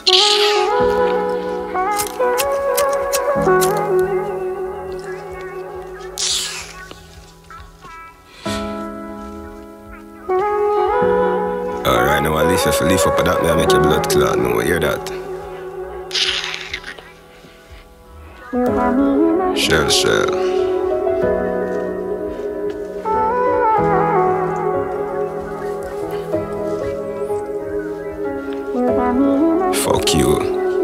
Alright, now I leaf up of that, me I make your blood clot. No, hear that? Shell. Fuck you.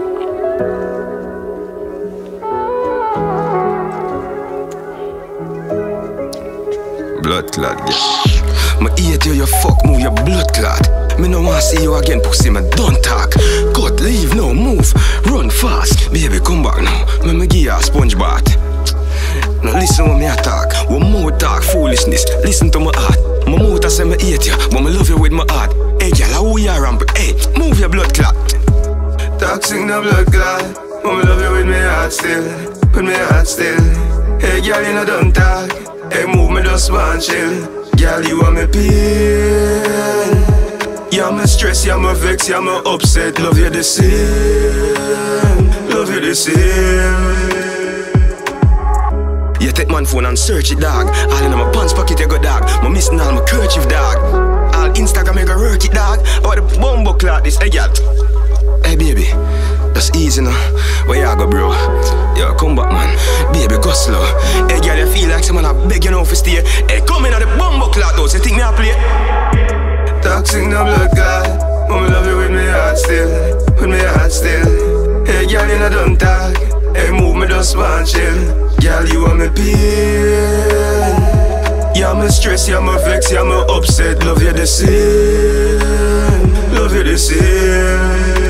Blood clot, yeah. Me hate you, you fuck, move your blood clot. Me no want see you again, pussy, me don't talk. Cut, leave, no, move, run fast. Baby, come back now, me give you a sponge bath. Now listen when me attack, one more talk, foolishness, listen to my heart. My mouth I say me hate you, but me love you with my heart. Hey girl, who you are, hey, move your blood clot. Toxic no blood clot, but me love you with my heart still, with my heart still. Hey girl, you know don't talk, hey move me just one chill. Girl, you are me pain. You're my stress, you're my vex, you're my upset. Love you the same, love you the same. You take man phone and search it, dog. All in my pants pocket, you go, dog. My missing all my kerchief, dog. All Instagram, you go work it, dog. Oh, the bumbo clock this, hey, girl. Hey, baby, that's easy now. Where you go, bro? Yo, come back, man. Baby, go slow. Hey, girl, you feel like someone I beg you now for stay. Hey, come in on the bumbo clock, though. So you think me I play? Toxic no blood clot, but me love you with my heart still, with my heart still. Hey, girl, you know don't talk. Hey, move me just one chill. Girl, you are me pain. You're my stress, you're my vex, you're my upset. Love you the same, love you the same.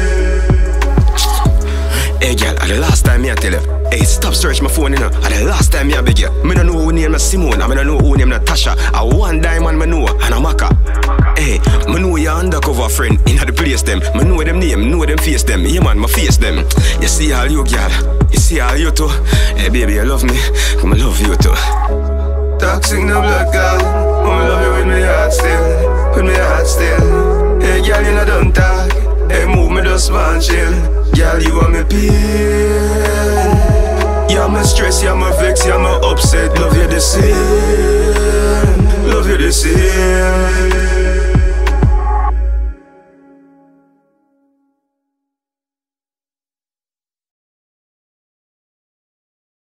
Hey girl, the last time me I tell you, hey stop search my phone, you know. The last time me I beg you, me don't know who name is Simone, and me don't know who name Natasha. I one diamond me know, and a Maka. Hey, me know your undercover friend in the place them. Me know them name, know them face them. Yeah man, me face them. You see all you girl, you see all you too. Hey baby, you love me, come I love you too. Toxic no blood clot, but me love you with my heart still, with my heart still. Hey girl, you know don't talk. Hey move me just one chill. Girl, you are me pain. You're my stress, you're my vex, you're my upset. Love you the same,